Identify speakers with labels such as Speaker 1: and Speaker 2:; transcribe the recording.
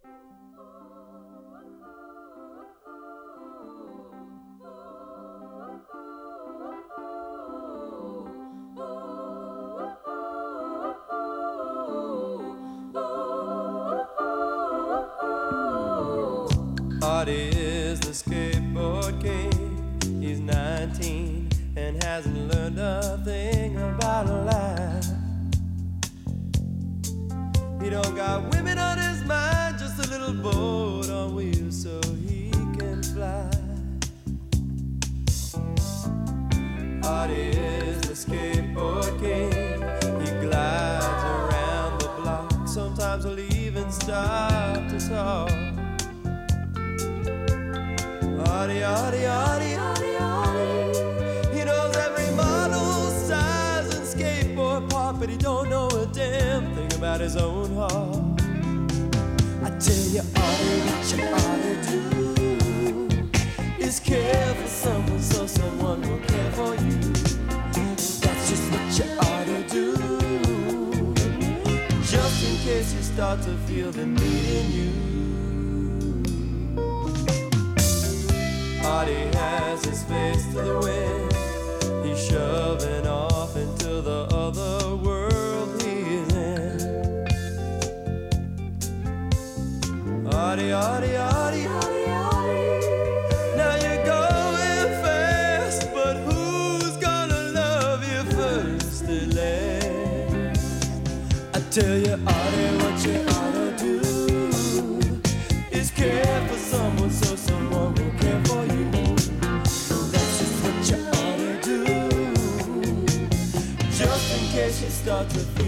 Speaker 1: Artie is the skateboard king. He's 19 and hasn't learned a thing about life. He don't got women on his mind, just a little boat on wheels so he can fly. Artie is the skateboard king. He glides around the block. Sometimes he'll even stop to talk. Artie, Artie, Artie, Artie, Artie. He knows every model, size, and skateboard part, but he don't know a damn thing about his own heart. I tell you, Artie, what you ought to do is care for someone so someone will care for you. That's just what you ought to do, just in case you start to feel the need in you. Artie has his face to the wind. He's shoving off into the other world he's in. Artie, Artie, Artie, Artie, Artie. Now you're going fast, but who's gonna love you first and last? I tell you, Artie, what you ought to do is care for someone so someone will care for you. That's just what you ought to do, just in case you start to